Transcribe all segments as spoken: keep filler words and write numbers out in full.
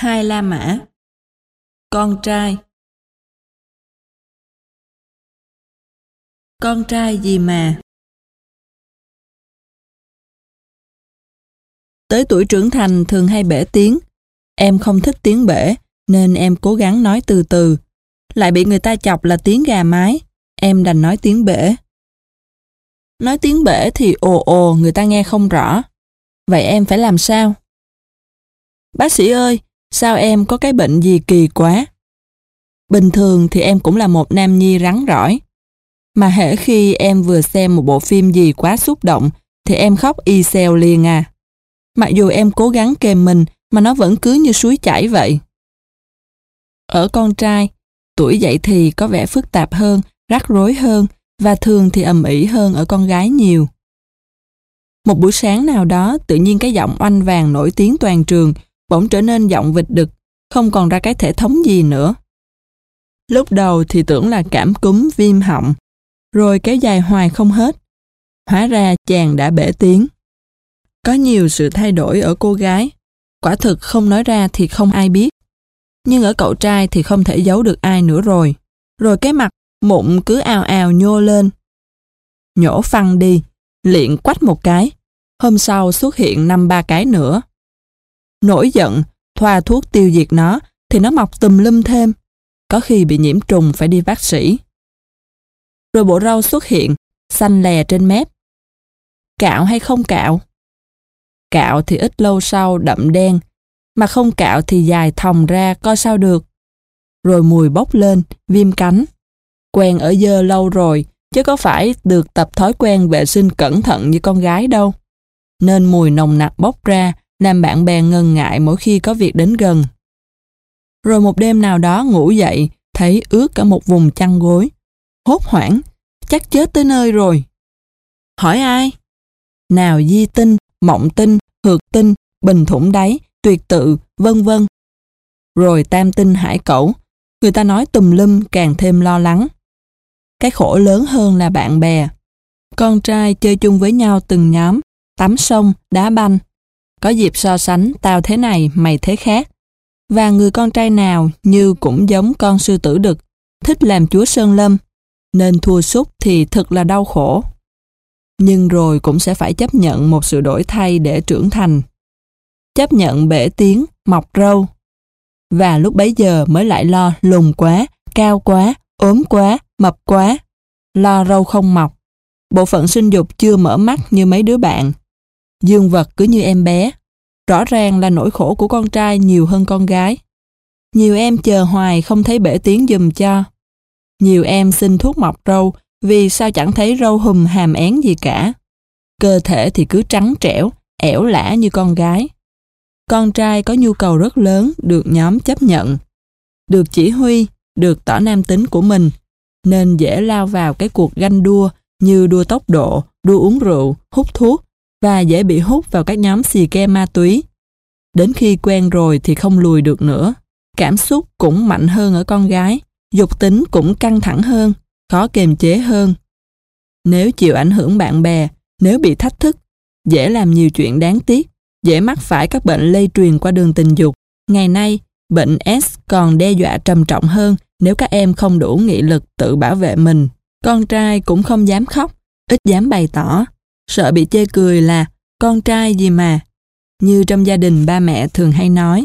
Hai La Mã. Con trai. Con trai gì mà. Tới tuổi trưởng thành thường hay bể tiếng. Em không thích tiếng bể, nên em cố gắng nói từ từ. Lại bị người ta chọc là tiếng gà mái, em đành nói tiếng bể. Nói tiếng bể thì ồ ồ người ta nghe không rõ. Vậy em phải làm sao? Bác sĩ ơi, sao em có cái bệnh gì kỳ quá? Bình thường thì em cũng là một nam nhi rắn rỏi. Mà hễ khi em vừa xem một bộ phim gì quá xúc động thì em khóc y xèo liền à. Mặc dù em cố gắng kềm mình mà nó vẫn cứ như suối chảy vậy. Ở con trai, tuổi dậy thì có vẻ phức tạp hơn, rắc rối hơn và thường thì ầm ĩ hơn ở con gái nhiều. Một buổi sáng nào đó tự nhiên cái giọng oanh vàng nổi tiếng toàn trường bỗng trở nên giọng vịt đực, không còn ra cái thể thống gì nữa. Lúc đầu thì tưởng là cảm cúm viêm họng, rồi kéo dài hoài không hết. Hóa ra chàng đã bể tiếng. Có nhiều sự thay đổi ở cô gái, quả thực không nói ra thì không ai biết. Nhưng ở cậu trai thì không thể giấu được ai nữa rồi. Rồi cái mặt mụn cứ ào ào nhô lên. Nhổ phăng đi, liệng quách một cái. Hôm sau xuất hiện năm ba cái nữa. Nổi giận, thoa thuốc tiêu diệt nó thì nó mọc tùm lum thêm. Có khi bị nhiễm trùng phải đi bác sĩ. Rồi bộ râu xuất hiện, xanh lè trên mép. Cạo hay không cạo? Cạo thì ít lâu sau đậm đen, mà không cạo thì dài thòng ra coi sao được. Rồi mùi bốc lên, viêm cánh. Quen ở dơ lâu rồi, chứ có phải được tập thói quen vệ sinh cẩn thận như con gái đâu. Nên mùi nồng nặc bốc ra, làm bạn bè ngần ngại mỗi khi có việc đến gần. Rồi một đêm nào đó ngủ dậy, thấy ướt cả một vùng chăn gối. Hốt hoảng, chắc chết tới nơi rồi. Hỏi ai? Nào di tinh, mộng tinh, hược tinh, bình thủng đáy, tuyệt tự, vân vân. Rồi tam tinh hải cẩu, người ta nói tùm lum càng thêm lo lắng. Cái khổ lớn hơn là bạn bè. Con trai chơi chung với nhau từng nhóm, tắm sông, đá banh. Có dịp so sánh tao thế này, mày thế khác. Và người con trai nào như cũng giống con sư tử đực, thích làm chúa sơn lâm, nên thua sút thì thật là đau khổ. Nhưng rồi cũng sẽ phải chấp nhận một sự đổi thay để trưởng thành. Chấp nhận bể tiếng, mọc râu. Và lúc bấy giờ mới lại lo lùn quá, cao quá, ốm quá, mập quá. Lo râu không mọc. Bộ phận sinh dục chưa mở mắt như mấy đứa bạn. Dương vật cứ như em bé. Rõ ràng là nỗi khổ của con trai nhiều hơn con gái. Nhiều em chờ hoài không thấy bể tiếng giùm cho. Nhiều em xin thuốc mọc râu vì sao chẳng thấy râu hùm hàm én gì cả. Cơ thể thì cứ trắng trẻo, ẻo lả như con gái. Con trai có nhu cầu rất lớn được nhóm chấp nhận. Được chỉ huy, được tỏ nam tính của mình, nên dễ lao vào cái cuộc ganh đua như đua tốc độ, đua uống rượu, hút thuốc và dễ bị hút vào các nhóm xì ke ma túy. Đến khi quen rồi thì không lùi được nữa. Cảm xúc cũng mạnh hơn ở con gái, dục tính cũng căng thẳng hơn, khó kiềm chế hơn. Nếu chịu ảnh hưởng bạn bè, nếu bị thách thức, dễ làm nhiều chuyện đáng tiếc, dễ mắc phải các bệnh lây truyền qua đường tình dục. Ngày nay, bệnh S còn đe dọa trầm trọng hơn nếu các em không đủ nghị lực tự bảo vệ mình. Con trai cũng không dám khóc, ít dám bày tỏ, sợ bị chê cười là con trai gì mà, như trong gia đình ba mẹ thường hay nói.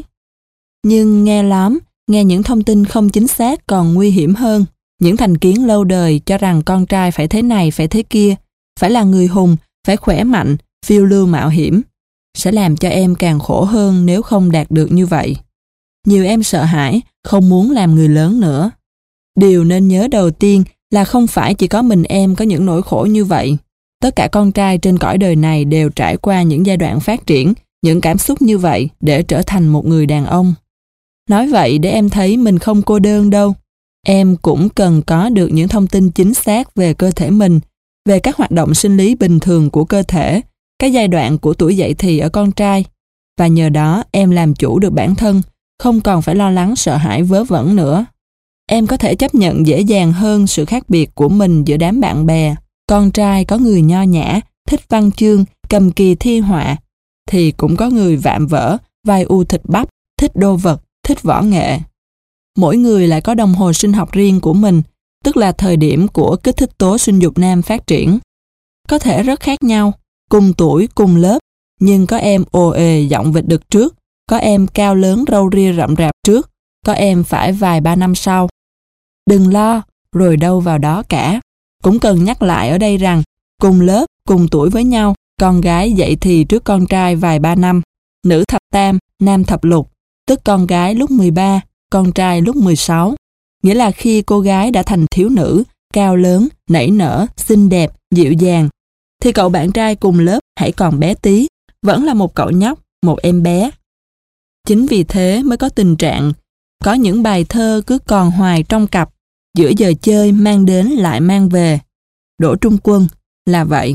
Nhưng nghe lắm, nghe những thông tin không chính xác còn nguy hiểm hơn. Những thành kiến lâu đời cho rằng con trai phải thế này, phải thế kia, phải là người hùng, phải khỏe mạnh, phiêu lưu mạo hiểm, sẽ làm cho em càng khổ hơn nếu không đạt được như vậy. Nhiều em sợ hãi, không muốn làm người lớn nữa. Điều nên nhớ đầu tiên là không phải chỉ có mình em có những nỗi khổ như vậy. Tất cả con trai trên cõi đời này đều trải qua những giai đoạn phát triển, những cảm xúc như vậy để trở thành một người đàn ông. Nói vậy để em thấy mình không cô đơn đâu. Em cũng cần có được những thông tin chính xác về cơ thể mình, về các hoạt động sinh lý bình thường của cơ thể, các giai đoạn của tuổi dậy thì ở con trai. Và nhờ đó em làm chủ được bản thân, không còn phải lo lắng sợ hãi vớ vẩn nữa. Em có thể chấp nhận dễ dàng hơn sự khác biệt của mình giữa đám bạn bè. Con trai có người nho nhã, thích văn chương, cầm kỳ thi họa, thì cũng có người vạm vỡ, vai u thịt bắp, thích đô vật, thích võ nghệ. Mỗi người lại có đồng hồ sinh học riêng của mình, tức là thời điểm của kích thích tố sinh dục nam phát triển. Có thể rất khác nhau, cùng tuổi, cùng lớp, nhưng có em ồ ề giọng vịt đực trước, có em cao lớn râu ria rậm rạp trước, có em phải vài ba năm sau. Đừng lo, rồi đâu vào đó cả. Cũng cần nhắc lại ở đây rằng, cùng lớp, cùng tuổi với nhau, con gái dậy thì trước con trai vài ba năm, nữ thập tam, nam thập lục, tức con gái lúc mười ba, con trai lúc mười sáu. Nghĩa là khi cô gái đã thành thiếu nữ, cao lớn, nảy nở, xinh đẹp, dịu dàng, thì cậu bạn trai cùng lớp hãy còn bé tí, vẫn là một cậu nhóc, một em bé. Chính vì thế mới có tình trạng, có những bài thơ cứ còn hoài trong cặp, giữa giờ chơi mang đến lại mang về. Đỗ Trung Quân là vậy.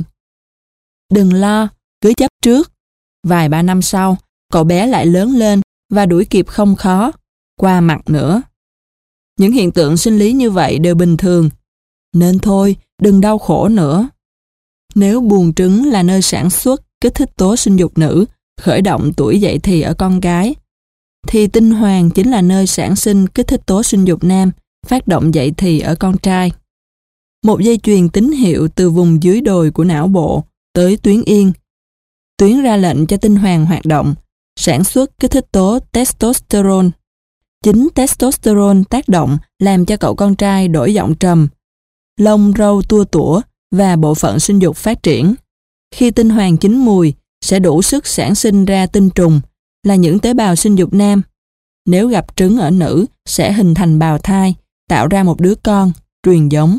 Đừng lo, cứ chấp trước. Vài ba năm sau, cậu bé lại lớn lên và đuổi kịp không khó, qua mặt nữa. Những hiện tượng sinh lý như vậy đều bình thường. Nên thôi, đừng đau khổ nữa. Nếu buồng trứng là nơi sản xuất kích thích tố sinh dục nữ, khởi động tuổi dậy thì ở con gái, thì tinh hoàng chính là nơi sản sinh kích thích tố sinh dục nam, phát động dậy thì ở con trai. Một dây chuyền tín hiệu từ vùng dưới đồi của não bộ tới tuyến yên. Tuyến ra lệnh cho tinh hoàng hoạt động, sản xuất kích thích tố testosterone. Chính testosterone tác động làm cho cậu con trai đổi giọng trầm, lông râu tua tủa và bộ phận sinh dục phát triển. Khi tinh hoàng chín mùi, sẽ đủ sức sản sinh ra tinh trùng, là những tế bào sinh dục nam. Nếu gặp trứng ở nữ, sẽ hình thành bào thai, tạo ra một đứa con, truyền giống.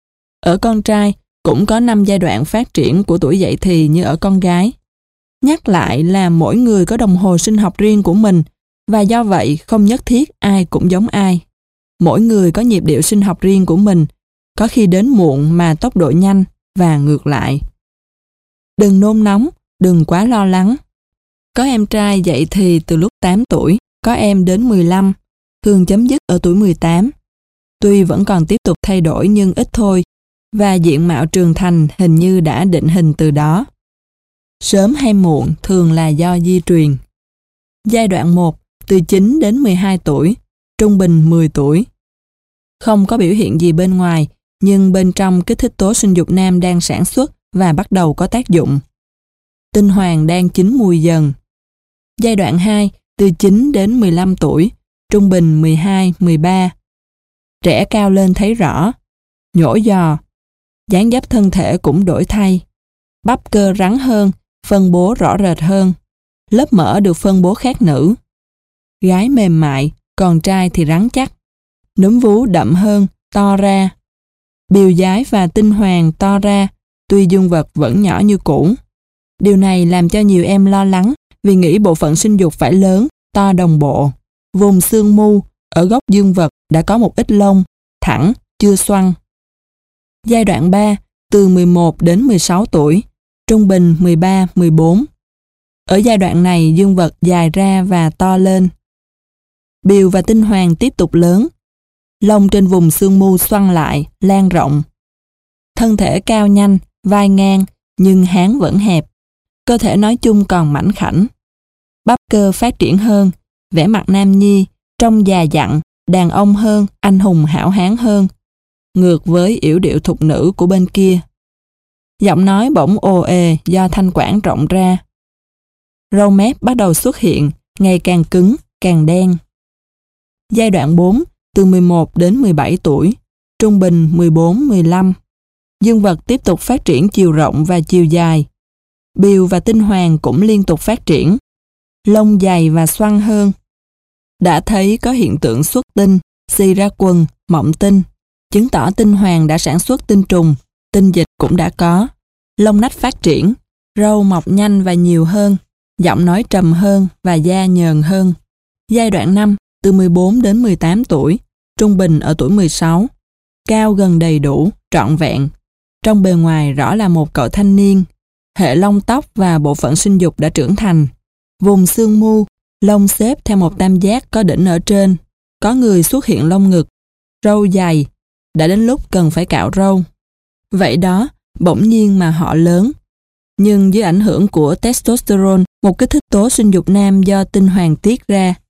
Ở con trai, cũng có năm giai đoạn phát triển của tuổi dậy thì như ở con gái. Nhắc lại là mỗi người có đồng hồ sinh học riêng của mình, và do vậy không nhất thiết ai cũng giống ai. Mỗi người có nhịp điệu sinh học riêng của mình, có khi đến muộn mà tốc độ nhanh và ngược lại. Đừng nôn nóng, đừng quá lo lắng. Có em trai dậy thì từ lúc tám tuổi, có em đến mười lăm, thường chấm dứt ở tuổi mười tám. Tuy vẫn còn tiếp tục thay đổi nhưng ít thôi, và diện mạo trưởng thành hình như đã định hình từ đó. Sớm hay muộn thường là do di truyền. Giai đoạn một, từ chín đến mười hai tuổi, trung bình mười tuổi. Không có biểu hiện gì bên ngoài, nhưng bên trong kích thích tố sinh dục nam đang sản xuất và bắt đầu có tác dụng. Tinh hoàng đang chín mùi dần. Giai đoạn hai, từ chín đến mười lăm tuổi, trung bình mười hai mười ba. Trẻ cao lên thấy rõ, nhổ giò, dáng dấp thân thể cũng đổi thay, bắp cơ rắn hơn, phân bố rõ rệt hơn, lớp mỡ được phân bố khác nữ. Gái mềm mại, còn trai thì rắn chắc, núm vú đậm hơn, to ra. Bìu giái và tinh hoàng to ra, tuy dương vật vẫn nhỏ như cũ. Điều này làm cho nhiều em lo lắng vì nghĩ bộ phận sinh dục phải lớn, to đồng bộ. Vùng xương mu, ở góc dương vật đã có một ít lông, thẳng, chưa xoăn. Giai đoạn ba, từ mười một đến mười sáu tuổi, trung bình mười ba mười bốn. Ở giai đoạn này dương vật dài ra và to lên. Bìu và tinh hoàng tiếp tục lớn. Lông trên vùng xương mu xoăn lại, lan rộng. Thân thể cao nhanh, vai ngang, nhưng háng vẫn hẹp. Cơ thể nói chung còn mảnh khảnh. Bắp cơ phát triển hơn, vẻ mặt nam nhi, trông già dặn, đàn ông hơn, anh hùng hảo hán hơn. Ngược với yểu điệu thục nữ của bên kia. Giọng nói bỗng ồ ề do thanh quản rộng ra. Râu mép bắt đầu xuất hiện, ngày càng cứng, càng đen. Giai đoạn bốn, từ mười một đến mười bảy tuổi, trung bình mười bốn mười lăm. Dương vật tiếp tục phát triển chiều rộng và chiều dài. Bìu và tinh hoàng cũng liên tục phát triển. Lông dày và xoăn hơn. Đã thấy có hiện tượng xuất tinh, xì ra quần, mộng tinh, chứng tỏ tinh hoàng đã sản xuất tinh trùng, tinh dịch cũng đã có. Lông nách phát triển, râu mọc nhanh và nhiều hơn, giọng nói trầm hơn và da nhờn hơn. Giai đoạn năm, từ mười bốn đến mười tám tuổi, trung bình ở tuổi mười sáu. Cao gần đầy đủ, trọn vẹn. Trong bề ngoài rõ là một cậu thanh niên. Hệ lông tóc và bộ phận sinh dục đã trưởng thành. Vùng xương mu, lông xếp theo một tam giác có đỉnh ở trên. Có người xuất hiện lông ngực, râu dày. Đã đến lúc cần phải cạo râu. Vậy đó, bỗng nhiên mà họ lớn. Nhưng dưới ảnh hưởng của testosterone, một kích thích tố sinh dục nam do tinh hoàng tiết ra,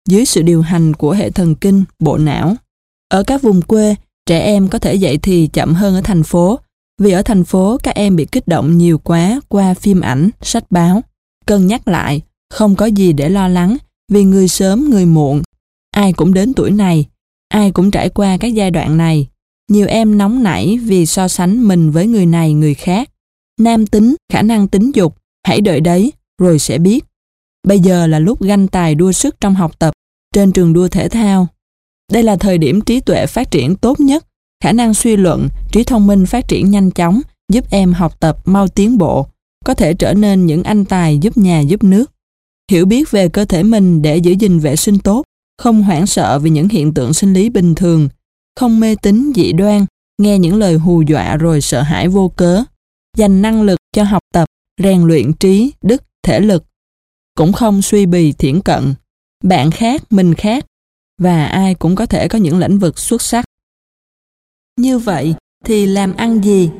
dưới sự điều hành của hệ thần kinh, bộ não. Ở các vùng quê, trẻ em có thể dậy thì chậm hơn ở thành phố, vì ở thành phố các em bị kích động nhiều quá qua phim ảnh, sách báo. Cân nhắc lại, không có gì để lo lắng, vì người sớm người muộn. Ai cũng đến tuổi này, ai cũng trải qua các giai đoạn này. Nhiều em nóng nảy vì so sánh mình với người này người khác. Nam tính, khả năng tính dục, hãy đợi đấy, rồi sẽ biết. Bây giờ là lúc ganh tài đua sức trong học tập, trên trường đua thể thao. Đây là thời điểm trí tuệ phát triển tốt nhất, khả năng suy luận, trí thông minh phát triển nhanh chóng, giúp em học tập mau tiến bộ, có thể trở nên những anh tài giúp nhà giúp nước. Hiểu biết về cơ thể mình để giữ gìn vệ sinh tốt, không hoảng sợ vì những hiện tượng sinh lý bình thường, không mê tín dị đoan, nghe những lời hù dọa rồi sợ hãi vô cớ, dành năng lực cho học tập, rèn luyện trí, đức, thể lực. Cũng không suy bì thiển cận, bạn khác, mình khác, và ai cũng có thể có những lĩnh vực xuất sắc. Như vậy thì làm ăn gì?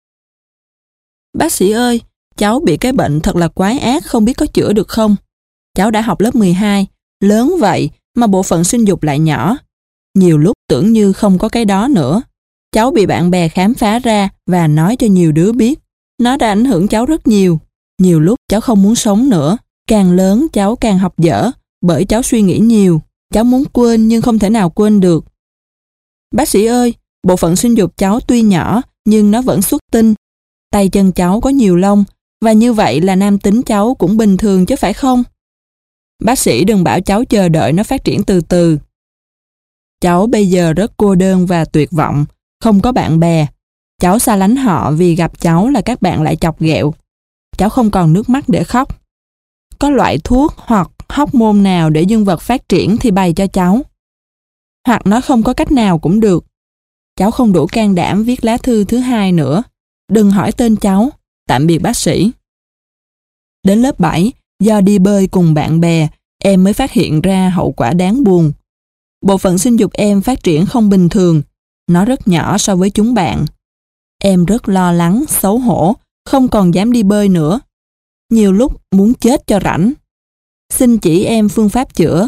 Bác sĩ ơi, cháu bị cái bệnh thật là quái ác, không biết có chữa được không? Cháu đã học lớp mười hai, lớn vậy mà bộ phận sinh dục lại nhỏ. Nhiều lúc tưởng như không có cái đó nữa. Cháu bị bạn bè khám phá ra và nói cho nhiều đứa biết. Nó đã ảnh hưởng cháu rất nhiều. Nhiều lúc cháu không muốn sống nữa. Càng lớn cháu càng học dở, bởi cháu suy nghĩ nhiều. Cháu muốn quên nhưng không thể nào quên được. Bác sĩ ơi, bộ phận sinh dục cháu tuy nhỏ nhưng nó vẫn xuất tinh. Tay chân cháu có nhiều lông, và như vậy là nam tính cháu cũng bình thường chứ phải không? Bác sĩ đừng bảo cháu chờ đợi nó phát triển từ từ. Cháu bây giờ rất cô đơn và tuyệt vọng, không có bạn bè. Cháu xa lánh họ vì gặp cháu là các bạn lại chọc ghẹo. Cháu không còn nước mắt để khóc. Có loại thuốc hoặc hormone nào để dương vật phát triển thì bày cho cháu. Hoặc nói không có cách nào cũng được. Cháu không đủ can đảm viết lá thư thứ hai nữa. Đừng hỏi tên cháu. Tạm biệt bác sĩ. Đến lớp bảy, do đi bơi cùng bạn bè, em mới phát hiện ra hậu quả đáng buồn. Bộ phận sinh dục em phát triển không bình thường. Nó rất nhỏ so với chúng bạn. Em rất lo lắng, xấu hổ, không còn dám đi bơi nữa. Nhiều lúc muốn chết cho rảnh. Xin chỉ em phương pháp chữa.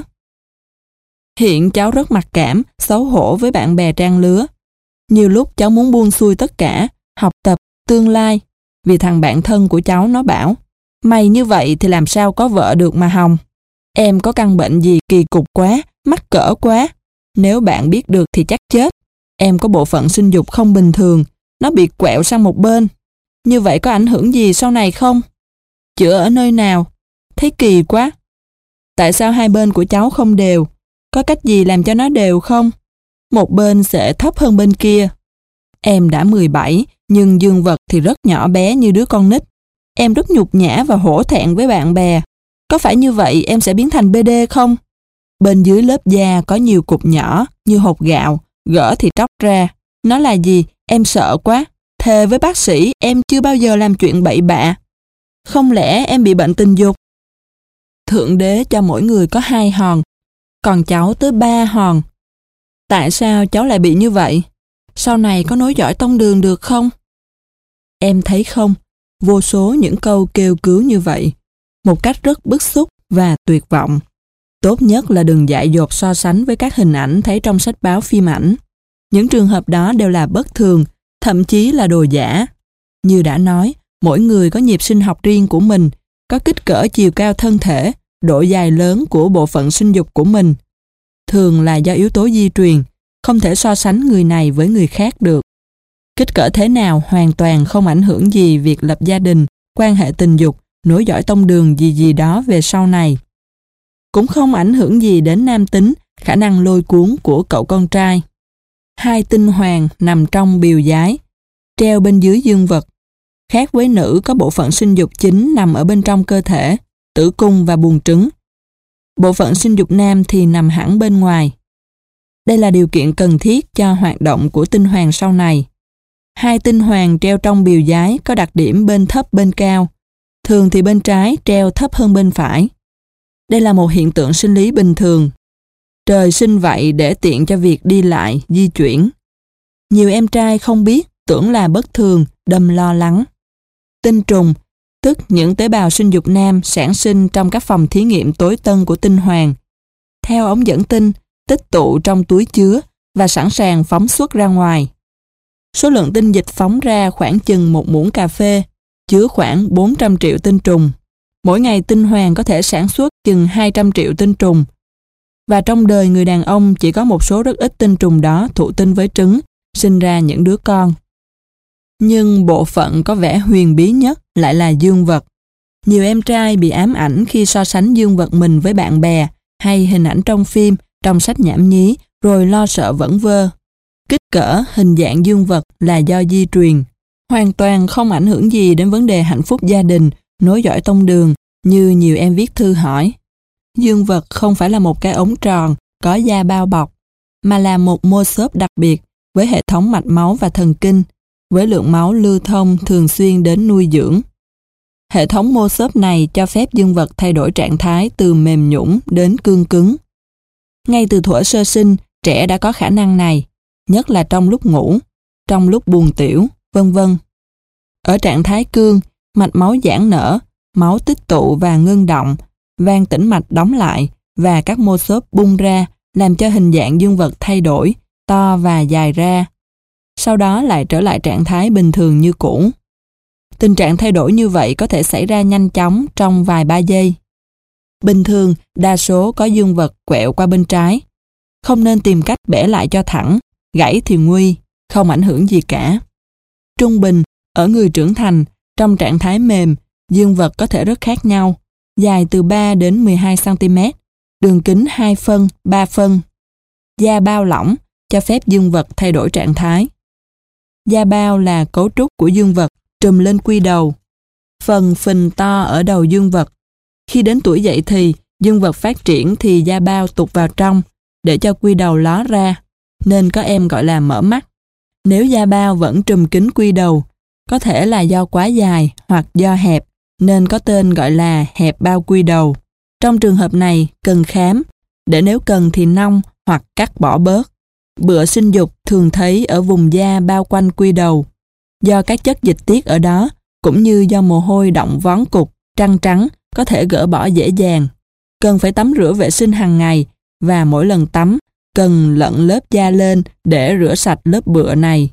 Hiện cháu rất mặc cảm, xấu hổ với bạn bè trang lứa. Nhiều lúc cháu muốn buông xuôi tất cả, học tập, tương lai. Vì thằng bạn thân của cháu nó bảo, mày như vậy thì làm sao có vợ được mà hòng. Em có căn bệnh gì kỳ cục quá, mắc cỡ quá. Nếu bạn biết được thì chắc chết. Em có bộ phận sinh dục không bình thường, nó bị quẹo sang một bên. Như vậy có ảnh hưởng gì sau này không? Chữa ở nơi nào? Thấy kỳ quá. Tại sao hai bên của cháu không đều? Có cách gì làm cho nó đều không? Một bên sẽ thấp hơn bên kia. Em đã mười bảy, nhưng dương vật thì rất nhỏ bé như đứa con nít. Em rất nhục nhã và hổ thẹn với bạn bè. Có phải như vậy em sẽ biến thành bê đê không? Bên dưới lớp da có nhiều cục nhỏ như hột gạo, gỡ thì tróc ra. Nó là gì? Em sợ quá. Thề với bác sĩ em chưa bao giờ làm chuyện bậy bạ. Không lẽ em bị bệnh tình dục? Thượng đế cho mỗi người có hai hòn, còn cháu tới ba hòn. Tại sao cháu lại bị như vậy? Sau này có nối dõi tông đường được không? Em thấy không, vô số những câu kêu cứu như vậy, một cách rất bức xúc và tuyệt vọng. Tốt nhất là đừng dại dột so sánh với các hình ảnh thấy trong sách báo phim ảnh. Những trường hợp đó đều là bất thường, thậm chí là đồ giả. Như đã nói, mỗi người có nhịp sinh học riêng của mình, có kích cỡ chiều cao thân thể, độ dài lớn của bộ phận sinh dục của mình. Thường là do yếu tố di truyền, không thể so sánh người này với người khác được. Kích cỡ thế nào hoàn toàn không ảnh hưởng gì việc lập gia đình, quan hệ tình dục, nối dõi tông đường gì gì đó về sau này. Cũng không ảnh hưởng gì đến nam tính, khả năng lôi cuốn của cậu con trai. Hai tinh hoàng nằm trong bìu giái, treo bên dưới dương vật. Khác với nữ có bộ phận sinh dục chính nằm ở bên trong cơ thể, tử cung và buồng trứng. Bộ phận sinh dục nam thì nằm hẳn bên ngoài. Đây là điều kiện cần thiết cho hoạt động của tinh hoàng sau này. Hai tinh hoàng treo trong bìu giái có đặc điểm bên thấp bên cao. Thường thì bên trái treo thấp hơn bên phải. Đây là một hiện tượng sinh lý bình thường. Trời sinh vậy để tiện cho việc đi lại, di chuyển. Nhiều em trai không biết, tưởng là bất thường, đâm lo lắng. Tinh trùng, tức những tế bào sinh dục nam sản sinh trong các phòng thí nghiệm tối tân của tinh hoàng. theo ống dẫn tinh, tích tụ trong túi chứa và sẵn sàng phóng xuất ra ngoài. Số lượng tinh dịch phóng ra khoảng chừng một muỗng cà phê, chứa khoảng bốn trăm triệu tinh trùng. Mỗi ngày tinh hoàng có thể sản xuất chừng hai trăm triệu tinh trùng. Và trong đời người đàn ông chỉ có một số rất ít tinh trùng đó thụ tinh với trứng, sinh ra những đứa con. Nhưng bộ phận có vẻ huyền bí nhất lại là dương vật. Nhiều em trai bị ám ảnh khi so sánh dương vật mình với bạn bè hay hình ảnh trong phim, trong sách nhảm nhí, rồi lo sợ vẩn vơ. Kích cỡ, hình dạng dương vật là do di truyền, hoàn toàn không ảnh hưởng gì đến vấn đề hạnh phúc gia đình, nối dõi tông đường, như nhiều em viết thư hỏi. Dương vật không phải là một cái ống tròn, có da bao bọc, mà là một mô xốp đặc biệt, với hệ thống mạch máu và thần kinh, với lượng máu lưu thông thường xuyên đến nuôi dưỡng. Hệ thống mô xốp này cho phép dương vật thay đổi trạng thái từ mềm nhũn đến cương cứng. Ngay từ thuở sơ sinh, trẻ đã có khả năng này, nhất là trong lúc ngủ, trong lúc buồn tiểu, vân vân. Ở trạng thái cương, mạch máu giãn nở, máu tích tụ và ngưng động, van tĩnh mạch đóng lại và các mô xốp bung ra, làm cho hình dạng dương vật thay đổi, to và dài ra. Sau đó lại trở lại trạng thái bình thường như cũ. Tình trạng thay đổi như vậy có thể xảy ra nhanh chóng trong vài ba giây. Bình thường, đa số có dương vật quẹo qua bên trái. Không nên tìm cách bẻ lại cho thẳng, gãy thì nguy, không ảnh hưởng gì cả. Trung bình, ở người trưởng thành, trong trạng thái mềm, dương vật có thể rất khác nhau, dài từ ba đến mười hai xăng ti mét, đường kính hai phân, ba phân. Da bao lỏng cho phép dương vật thay đổi trạng thái. Da bao là cấu trúc của dương vật, trùm lên quy đầu. Phần phình to ở đầu dương vật. Khi đến tuổi dậy thì, dương vật phát triển thì da bao tụt vào trong, để cho quy đầu ló ra, nên có em gọi là mở mắt. Nếu da bao vẫn trùm kín quy đầu, có thể là do quá dài hoặc do hẹp, nên có tên gọi là hẹp bao quy đầu. Trong trường hợp này, cần khám, để nếu cần thì nong hoặc cắt bỏ bớt. Bựa sinh dục thường thấy ở vùng da bao quanh quy đầu. Do các chất dịch tiết ở đó, cũng như do mồ hôi đọng vón cục, trăng trắng, có thể gỡ bỏ dễ dàng. Cần phải tắm rửa vệ sinh hàng ngày, và mỗi lần tắm, cần lận lớp da lên để rửa sạch lớp bựa này.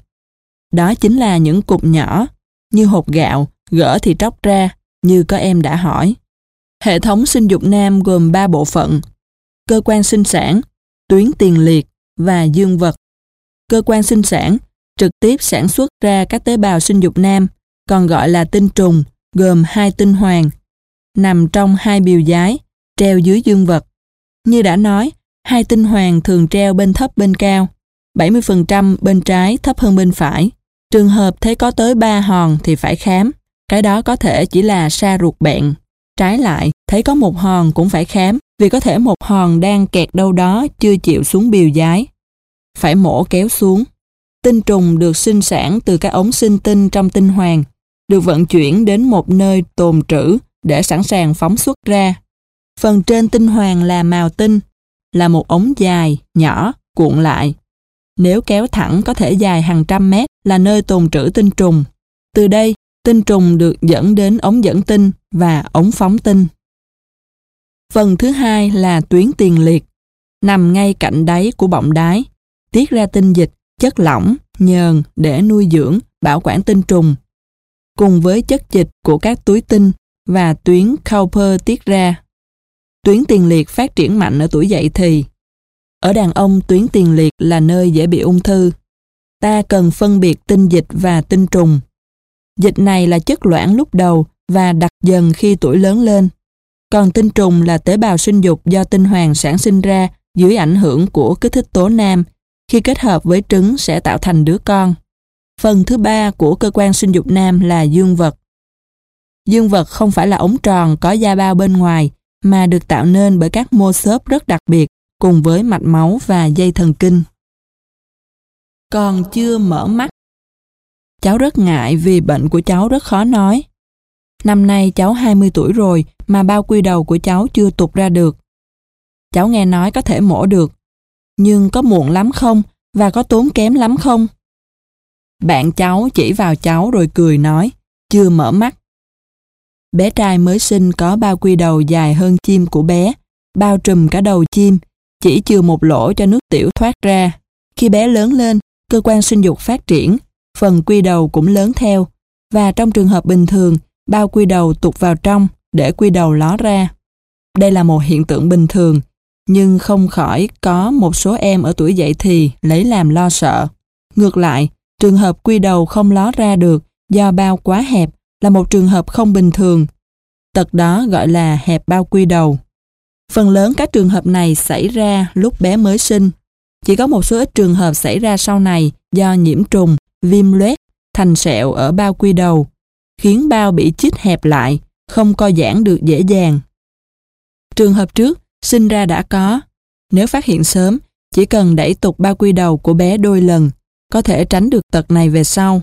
Đó chính là những cục nhỏ, như hột gạo, gỡ thì tróc ra, như có em đã hỏi. Hệ thống sinh dục nam gồm ba bộ phận: cơ quan sinh sản, tuyến tiền liệt và dương vật. Cơ quan sinh sản trực tiếp sản xuất ra các tế bào sinh dục nam, còn gọi là tinh trùng, gồm hai tinh hoàng, nằm trong hai bìu giái, treo dưới dương vật. Như đã nói, hai tinh hoàng thường treo bên thấp bên cao, bảy mươi phần trăm bên trái thấp hơn bên phải. Trường hợp thấy có tới ba hòn thì phải khám, cái đó có thể chỉ là sa ruột bẹn. Trái lại, thấy có một hòn cũng phải khám, vì có thể một hòn đang kẹt đâu đó chưa chịu xuống bìu giái. Phải mổ kéo xuống. Tinh trùng được sinh sản từ các ống sinh tinh trong tinh hoàng, được vận chuyển đến một nơi tồn trữ để sẵn sàng phóng xuất ra. Phần trên tinh hoàng là mào tinh, là một ống dài, nhỏ, cuộn lại. Nếu kéo thẳng có thể dài hàng trăm mét, là nơi tồn trữ tinh trùng. Từ đây, tinh trùng được dẫn đến ống dẫn tinh và ống phóng tinh. Phần thứ hai là tuyến tiền liệt, nằm ngay cạnh đáy của bọng đái, tiết ra tinh dịch, chất lỏng, nhờn để nuôi dưỡng, bảo quản tinh trùng, cùng với chất dịch của các túi tinh và tuyến Cowper tiết ra. Tuyến tiền liệt phát triển mạnh ở tuổi dậy thì. Ở đàn ông, tuyến tiền liệt là nơi dễ bị ung thư. Ta cần phân biệt tinh dịch và tinh trùng. Dịch này là chất loãng lúc đầu và đặc dần khi tuổi lớn lên. Còn tinh trùng là tế bào sinh dục do tinh hoàng sản sinh ra dưới ảnh hưởng của kích thích tố nam, khi kết hợp với trứng sẽ tạo thành đứa con. Phần thứ ba của cơ quan sinh dục nam là dương vật. Dương vật không phải là ống tròn có da bao bên ngoài, mà được tạo nên bởi các mô xốp rất đặc biệt cùng với mạch máu và dây thần kinh. Còn chưa mở mắt. Cháu rất ngại vì bệnh của cháu rất khó nói. Năm nay cháu hai mươi tuổi rồi mà bao quy đầu của cháu chưa tụt ra được. Cháu nghe nói có thể mổ được. Nhưng có muộn lắm không? Và có tốn kém lắm không? Bạn cháu chỉ vào cháu rồi cười nói, chưa mở mắt. Bé trai mới sinh có bao quy đầu dài hơn chim của bé, bao trùm cả đầu chim, chỉ chừa một lỗ cho nước tiểu thoát ra. Khi bé lớn lên, cơ quan sinh dục phát triển, phần quy đầu cũng lớn theo, và trong trường hợp bình thường, bao quy đầu tụt vào trong để quy đầu ló ra. Đây là một hiện tượng bình thường, nhưng không khỏi có một số em ở tuổi dậy thì lấy làm lo sợ. Ngược lại, trường hợp quy đầu không ló ra được do bao quá hẹp là một trường hợp không bình thường. Tật đó gọi là hẹp bao quy đầu. Phần lớn các trường hợp này xảy ra lúc bé mới sinh. Chỉ có một số ít trường hợp xảy ra sau này do nhiễm trùng, viêm loét, thành sẹo ở bao quy đầu, khiến bao bị chít hẹp lại, không co giãn được dễ dàng. Trường hợp trước, sinh ra đã có. Nếu phát hiện sớm, chỉ cần đẩy tụt bao quy đầu của bé đôi lần, có thể tránh được tật này về sau.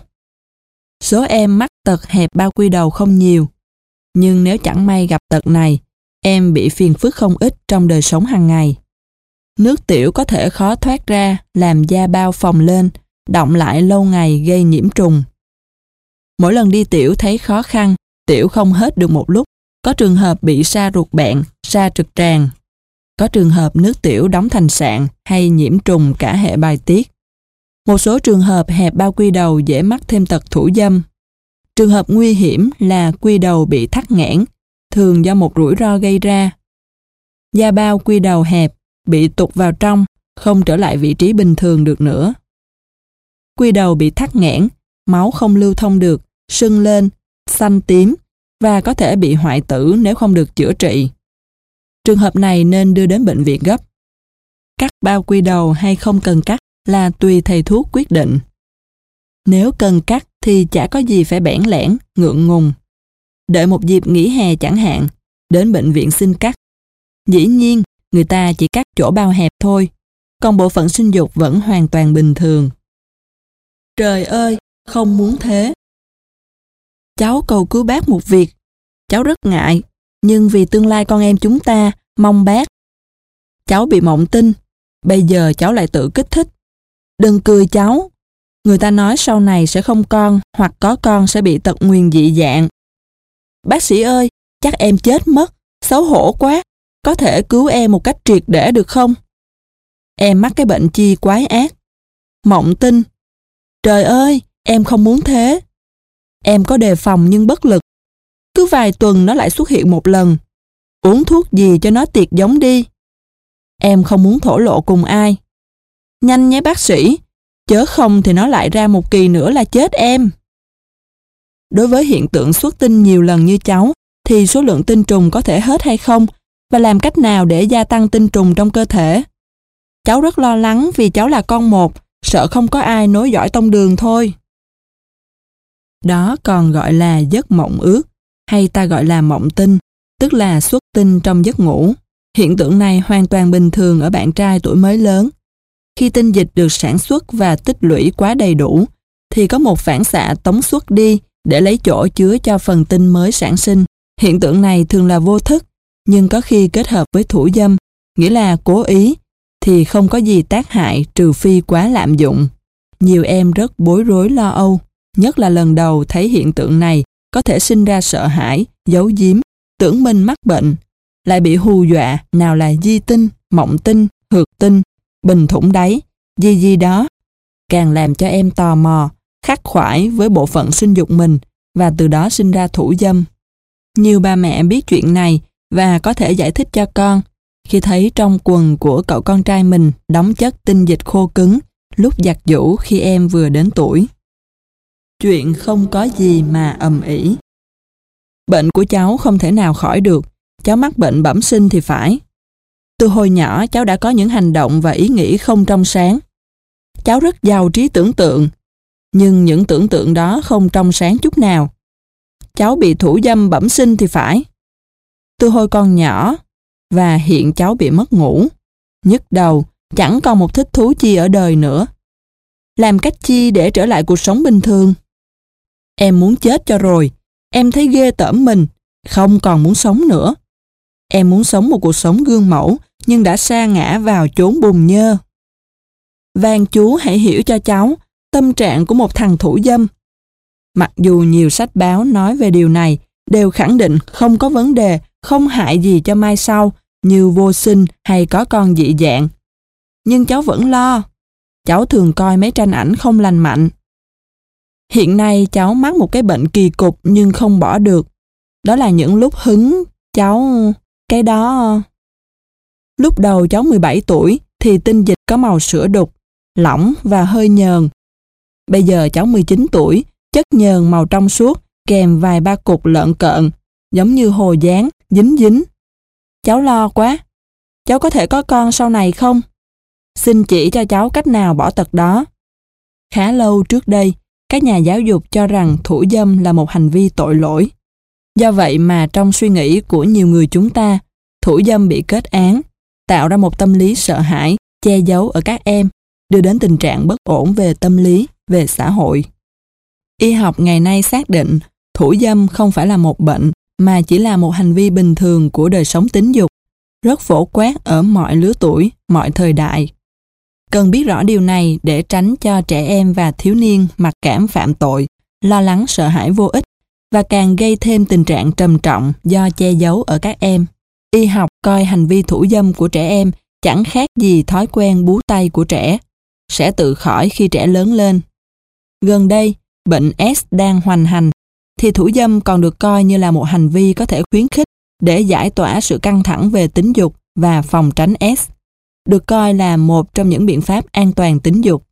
Số em mắc tật hẹp bao quy đầu không nhiều, nhưng nếu chẳng may gặp tật này, em bị phiền phức không ít trong đời sống hàng ngày. Nước tiểu có thể khó thoát ra, làm da bao phồng lên, đọng lại lâu ngày gây nhiễm trùng. Mỗi lần đi tiểu thấy khó khăn, tiểu không hết được một lúc. Có trường hợp bị sa ruột bẹn, sa trực tràng. Có trường hợp nước tiểu đóng thành sạn hay nhiễm trùng cả hệ bài tiết. Một số trường hợp hẹp bao quy đầu dễ mắc thêm tật thủ dâm. Trường hợp nguy hiểm là quy đầu bị thắt nghẽn, thường do một rủi ro gây ra. Da bao quy đầu hẹp, bị tụt vào trong, không trở lại vị trí bình thường được nữa. Quy đầu bị thắt nghẽn, máu không lưu thông được, sưng lên, xanh tím và có thể bị hoại tử nếu không được chữa trị. Trường hợp này nên đưa đến bệnh viện gấp. Cắt bao quy đầu hay không cần cắt là tùy thầy thuốc quyết định. Nếu cần cắt thì chả có gì phải bẽn lẽn, ngượng ngùng. Đợi một dịp nghỉ hè chẳng hạn, đến bệnh viện xin cắt. Dĩ nhiên, người ta chỉ cắt chỗ bao hẹp thôi, còn bộ phận sinh dục vẫn hoàn toàn bình thường. Trời ơi, không muốn thế. Cháu cầu cứu bác một việc. Cháu rất ngại, nhưng vì tương lai con em chúng ta, mong bác. Cháu bị mộng tinh, bây giờ cháu lại tự kích thích. Đừng cười cháu. Người ta nói sau này sẽ không con, hoặc có con sẽ bị tật nguyền dị dạng. Bác sĩ ơi, chắc em chết mất, xấu hổ quá. Có thể cứu em một cách triệt để được không? Em mắc cái bệnh chi quái ác? Mộng tinh. Trời ơi, em không muốn thế. Em có đề phòng nhưng bất lực. Cứ vài tuần nó lại xuất hiện một lần. Uống thuốc gì cho nó tiệt giống đi. Em không muốn thổ lộ cùng ai. Nhanh nhé bác sĩ, chớ không thì nó lại ra một kỳ nữa là chết em. Đối với hiện tượng xuất tinh nhiều lần như cháu, thì số lượng tinh trùng có thể hết hay không, và làm cách nào để gia tăng tinh trùng trong cơ thể? Cháu rất lo lắng vì cháu là con một, sợ không có ai nối dõi tông đường thôi. Đó còn gọi là giấc mộng ước, hay ta gọi là mộng tinh, tức là xuất tinh trong giấc ngủ. Hiện tượng này hoàn toàn bình thường ở bạn trai tuổi mới lớn. Khi tinh dịch được sản xuất và tích lũy quá đầy đủ, thì có một phản xạ tống xuất đi để lấy chỗ chứa cho phần tinh mới sản sinh. Hiện tượng này thường là vô thức, nhưng có khi kết hợp với thủ dâm, nghĩa là cố ý, thì không có gì tác hại trừ phi quá lạm dụng. Nhiều em rất bối rối lo âu, nhất là lần đầu thấy hiện tượng này, có thể sinh ra sợ hãi, giấu giếm, tưởng mình mắc bệnh, lại bị hù dọa nào là di tinh, mộng tinh, hược tinh, bình thủng đáy, gì gì đó. Càng làm cho em tò mò, khắc khoải với bộ phận sinh dục mình và từ đó sinh ra thủ dâm. Nhiều bà mẹ biết chuyện này và có thể giải thích cho con khi thấy trong quần của cậu con trai mình đóng chất tinh dịch khô cứng lúc giặt giũ khi em vừa đến tuổi. Chuyện không có gì mà ầm ĩ. Bệnh của cháu không thể nào khỏi được, cháu mắc bệnh bẩm sinh thì phải. Từ hồi nhỏ cháu đã có những hành động và ý nghĩ không trong sáng. Cháu rất giàu trí tưởng tượng, nhưng những tưởng tượng đó không trong sáng chút nào. Cháu bị thủ dâm bẩm sinh thì phải. Từ hồi còn nhỏ, và hiện cháu bị mất ngủ, nhức đầu, chẳng còn một thích thú chi ở đời nữa. Làm cách chi để trở lại cuộc sống bình thường? Em muốn chết cho rồi, em thấy ghê tởm mình, không còn muốn sống nữa. Em muốn sống một cuộc sống gương mẫu, nhưng đã sa ngã vào chốn bùn nhơ. Van chú hãy hiểu cho cháu tâm trạng của một thằng thủ dâm. Mặc dù nhiều sách báo nói về điều này, đều khẳng định không có vấn đề, không hại gì cho mai sau, như vô sinh hay có con dị dạng. Nhưng cháu vẫn lo. Cháu thường coi mấy tranh ảnh không lành mạnh. Hiện nay cháu mắc một cái bệnh kỳ cục nhưng không bỏ được. Đó là những lúc hứng, cháu... Cái đó... Lúc đầu cháu mười bảy tuổi thì tinh dịch có màu sữa đục, lỏng và hơi nhờn. Bây giờ cháu mười chín tuổi, chất nhờn màu trong suốt kèm vài ba cục lợn cợn, giống như hồ dán, dính dính. Cháu lo quá. Cháu có thể có con sau này không? Xin chỉ cho cháu cách nào bỏ tật đó. Khá lâu trước đây, các nhà giáo dục cho rằng thủ dâm là một hành vi tội lỗi. Do vậy mà trong suy nghĩ của nhiều người chúng ta, thủ dâm bị kết án, tạo ra một tâm lý sợ hãi, che giấu ở các em, đưa đến tình trạng bất ổn về tâm lý, về xã hội. Y học ngày nay xác định thủ dâm không phải là một bệnh, mà chỉ là một hành vi bình thường của đời sống tính dục, rất phổ quát ở mọi lứa tuổi, mọi thời đại. Cần biết rõ điều này để tránh cho trẻ em và thiếu niên mặc cảm phạm tội, lo lắng sợ hãi vô ích và càng gây thêm tình trạng trầm trọng do che giấu ở các em. Y học coi hành vi thủ dâm của trẻ em chẳng khác gì thói quen bú tay của trẻ, sẽ tự khỏi khi trẻ lớn lên. Gần đây, bệnh S đang hoành hành, thì thủ dâm còn được coi như là một hành vi có thể khuyến khích để giải tỏa sự căng thẳng về tính dục và phòng tránh S, được coi là một trong những biện pháp an toàn tính dục.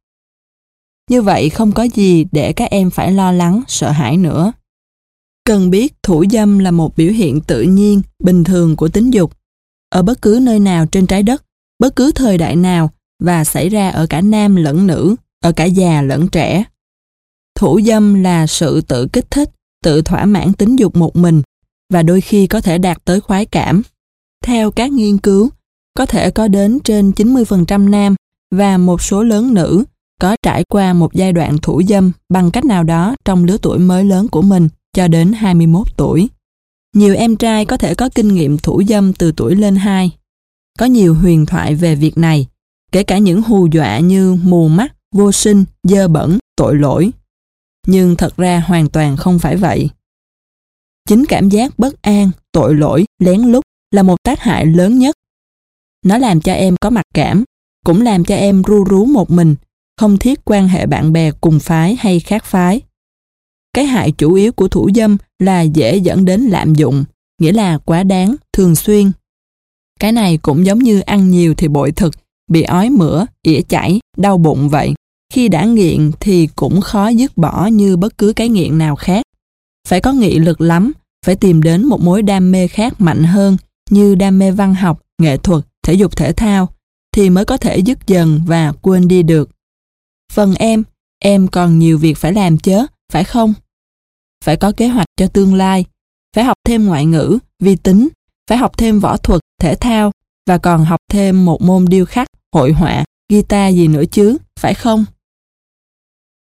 Như vậy không có gì để các em phải lo lắng, sợ hãi nữa. Cần biết thủ dâm là một biểu hiện tự nhiên, bình thường của tính dục, ở bất cứ nơi nào trên trái đất, bất cứ thời đại nào và xảy ra ở cả nam lẫn nữ, ở cả già lẫn trẻ. Thủ dâm là sự tự kích thích, tự thỏa mãn tính dục một mình và đôi khi có thể đạt tới khoái cảm. Theo các nghiên cứu, có thể có đến trên chín mươi phần trăm nam và một số lớn nữ có trải qua một giai đoạn thủ dâm bằng cách nào đó trong lứa tuổi mới lớn của mình cho đến hai mươi mốt tuổi. Nhiều em trai có thể có kinh nghiệm thủ dâm từ tuổi lên hai. Có nhiều huyền thoại về việc này, kể cả những hù dọa như mù mắt, vô sinh, dơ bẩn, tội lỗi. Nhưng thật ra hoàn toàn không phải vậy. Chính cảm giác bất an, tội lỗi, lén lút là một tác hại lớn nhất. Nó làm cho em có mặc cảm, cũng làm cho em ru rú một mình, không thiết quan hệ bạn bè cùng phái hay khác phái. Cái hại chủ yếu của thủ dâm là dễ dẫn đến lạm dụng, nghĩa là quá đáng, thường xuyên. Cái này cũng giống như ăn nhiều thì bội thực, bị ói mửa, ỉa chảy, đau bụng vậy. Khi đã nghiện thì cũng khó dứt bỏ như bất cứ cái nghiện nào khác. Phải có nghị lực lắm, phải tìm đến một mối đam mê khác mạnh hơn như đam mê văn học, nghệ thuật, thể dục thể thao thì mới có thể dứt dần và quên đi được. Phần em, em còn nhiều việc phải làm chớ, phải không? Phải có kế hoạch cho tương lai, phải học thêm ngoại ngữ, vi tính, phải học thêm võ thuật, thể thao và còn học thêm một môn điêu khắc, hội họa, guitar gì nữa chứ, phải không?